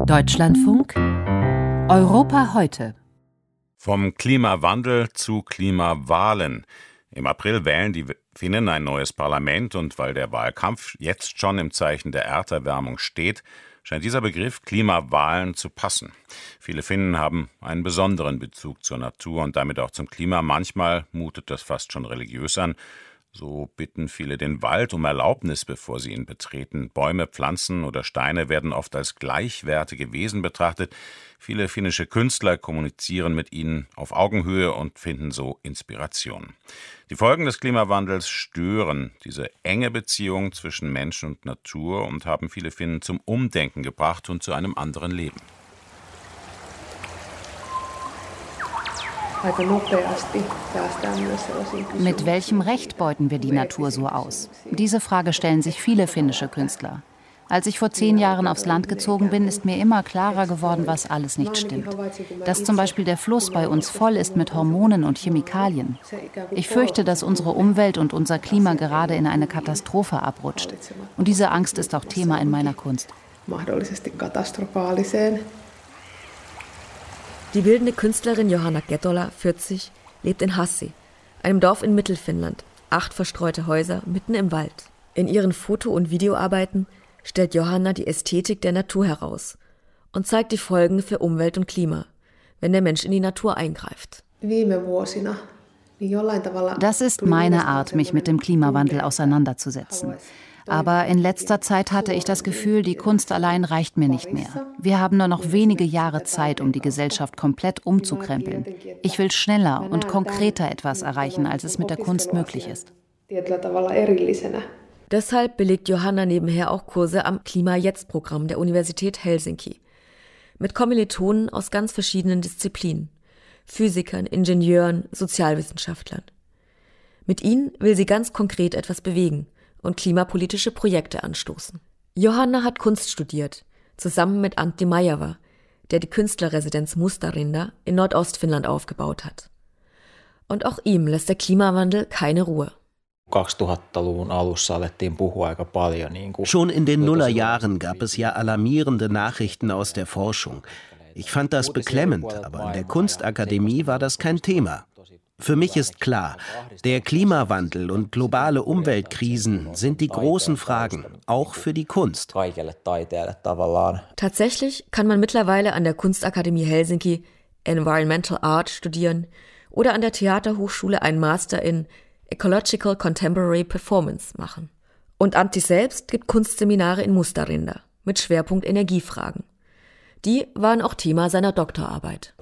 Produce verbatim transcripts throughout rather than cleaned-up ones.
Deutschlandfunk Europa heute. Vom Klimawandel zu Klimawahlen. Im April wählen die Finnen ein neues Parlament und weil der Wahlkampf jetzt schon im Zeichen der Erderwärmung steht, scheint dieser Begriff Klimawahlen zu passen. Viele Finnen haben einen besonderen Bezug zur Natur und damit auch zum Klima. Manchmal mutet das fast schon religiös an. So bitten viele den Wald um Erlaubnis, bevor sie ihn betreten. Bäume, Pflanzen oder Steine werden oft als gleichwertige Wesen betrachtet. Viele finnische Künstler kommunizieren mit ihnen auf Augenhöhe und finden so Inspiration. Die Folgen des Klimawandels stören diese enge Beziehung zwischen Mensch und Natur und haben viele Finnen zum Umdenken gebracht und zu einem anderen Leben. Mit welchem Recht beuten wir die Natur so aus? Diese Frage stellen sich viele finnische Künstler. Als ich vor zehn Jahren aufs Land gezogen bin, ist mir immer klarer geworden, was alles nicht stimmt. Dass zum Beispiel der Fluss bei uns voll ist mit Hormonen und Chemikalien. Ich fürchte, dass unsere Umwelt und unser Klima gerade in eine Katastrophe abrutscht. Und diese Angst ist auch Thema in meiner Kunst. Die bildende Künstlerin Johanna Ketola, vierzig, lebt in Hassi, einem Dorf in Mittelfinnland. Acht verstreute Häuser mitten im Wald. In ihren Foto- und Videoarbeiten stellt Johanna die Ästhetik der Natur heraus und zeigt die Folgen für Umwelt und Klima, wenn der Mensch in die Natur eingreift. Das ist meine Art, mich mit dem Klimawandel auseinanderzusetzen. Aber in letzter Zeit hatte ich das Gefühl, die Kunst allein reicht mir nicht mehr. Wir haben nur noch wenige Jahre Zeit, um die Gesellschaft komplett umzukrempeln. Ich will schneller und konkreter etwas erreichen, als es mit der Kunst möglich ist. Deshalb belegt Johanna nebenher auch Kurse am Klima-Jetzt-Programm der Universität Helsinki. Mit Kommilitonen aus ganz verschiedenen Disziplinen. Physikern, Ingenieuren, Sozialwissenschaftlern. Mit ihnen will sie ganz konkret etwas bewegen und klimapolitische Projekte anstoßen. Johanna hat Kunst studiert, zusammen mit Antti Majava, der die Künstlerresidenz Mustarinda in Nordostfinnland aufgebaut hat. Und auch ihm lässt der Klimawandel keine Ruhe. Schon in den Nullerjahren gab es ja alarmierende Nachrichten aus der Forschung. Ich fand das beklemmend, aber in der Kunstakademie war das kein Thema. Für mich ist klar, der Klimawandel und globale Umweltkrisen sind die großen Fragen, auch für die Kunst. Tatsächlich kann man mittlerweile an der Kunstakademie Helsinki Environmental Art studieren oder an der Theaterhochschule einen Master in Ecological Contemporary Performance machen. Und Antti selbst gibt Kunstseminare in Mustarinda mit Schwerpunkt Energiefragen. Die waren auch Thema seiner Doktorarbeit.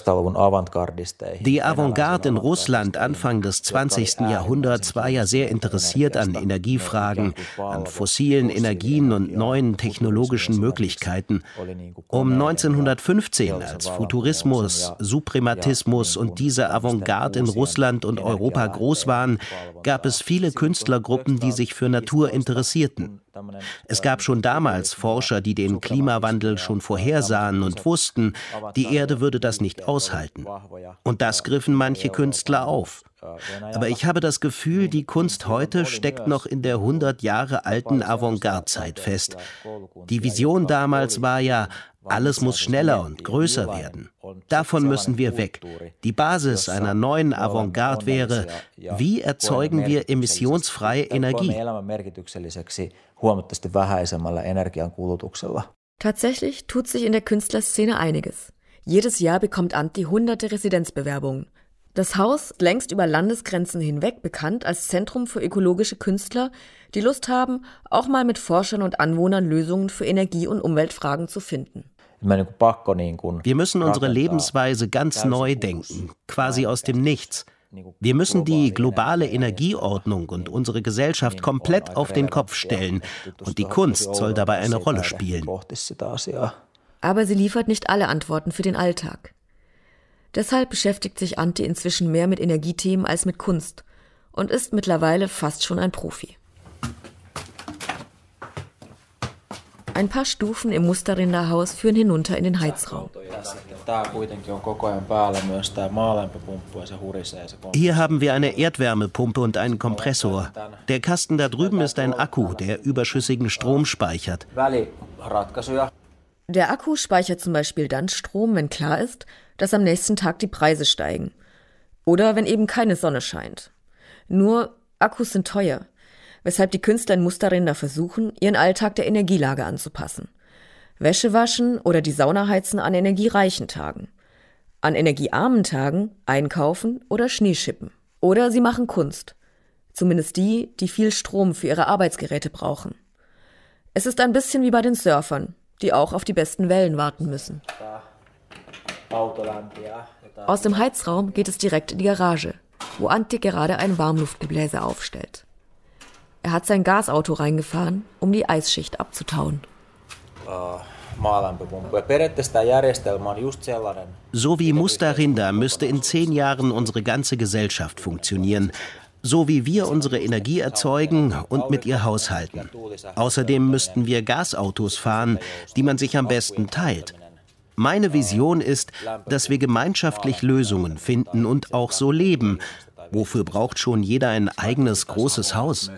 Die Avantgarde in Russland Anfang des zwanzigsten Jahrhunderts war ja sehr interessiert an Energiefragen, an fossilen Energien und neuen technologischen Möglichkeiten. Um neunzehnhundertfünfzehn, als Futurismus, Suprematismus und diese Avantgarde in Russland und Europa groß waren, gab es viele Künstlergruppen, die sich für Natur interessierten. Es gab schon damals Forscher, die den Klimawandel schon vorhersahen und wussten, die Erde würde das nicht aushalten. Und das griffen manche Künstler auf. Aber ich habe das Gefühl, die Kunst heute steckt noch in der hundert Jahre alten Avantgarde-Zeit fest. Die Vision damals war ja, alles muss schneller und größer werden. Davon müssen wir weg. Die Basis einer neuen Avantgarde wäre, wie erzeugen wir emissionsfreie Energie? Tatsächlich tut sich in der Künstlerszene einiges. Jedes Jahr bekommt Antti hunderte Residenzbewerbungen. Das Haus ist längst über Landesgrenzen hinweg bekannt als Zentrum für ökologische Künstler, die Lust haben, auch mal mit Forschern und Anwohnern Lösungen für Energie- und Umweltfragen zu finden. Wir müssen unsere Lebensweise ganz neu denken, quasi aus dem Nichts. Wir müssen die globale Energieordnung und unsere Gesellschaft komplett auf den Kopf stellen und die Kunst soll dabei eine Rolle spielen. Aber sie liefert nicht alle Antworten für den Alltag. Deshalb beschäftigt sich Antti inzwischen mehr mit Energiethemen als mit Kunst und ist mittlerweile fast schon ein Profi. Ein paar Stufen im Mustarinda-Haus führen hinunter in den Heizraum. Hier haben wir eine Erdwärmepumpe und einen Kompressor. Der Kasten da drüben ist ein Akku, der überschüssigen Strom speichert. Der Akku speichert zum Beispiel dann Strom, wenn klar ist, dass am nächsten Tag die Preise steigen. Oder wenn eben keine Sonne scheint. Nur Akkus sind teuer, weshalb die Künstler in Mustarenda versuchen, ihren Alltag der Energielage anzupassen. Wäsche waschen oder die Sauna heizen an energiereichen Tagen. An energiearmen Tagen einkaufen oder Schnee schippen. Oder sie machen Kunst. Zumindest die, die viel Strom für ihre Arbeitsgeräte brauchen. Es ist ein bisschen wie bei den Surfern, die auch auf die besten Wellen warten müssen. Aus dem Heizraum geht es direkt in die Garage, wo Antti gerade ein Warmluftgebläse aufstellt. Er hat sein Gasauto reingefahren, um die Eisschicht abzutauen. So wie Mustarenda müsste in zehn Jahren unsere ganze Gesellschaft funktionieren. So wie wir unsere Energie erzeugen und mit ihr haushalten. Außerdem müssten wir Gasautos fahren, die man sich am besten teilt. Meine Vision ist, dass wir gemeinschaftlich Lösungen finden und auch so leben. Wofür braucht schon jeder ein eigenes großes Haus?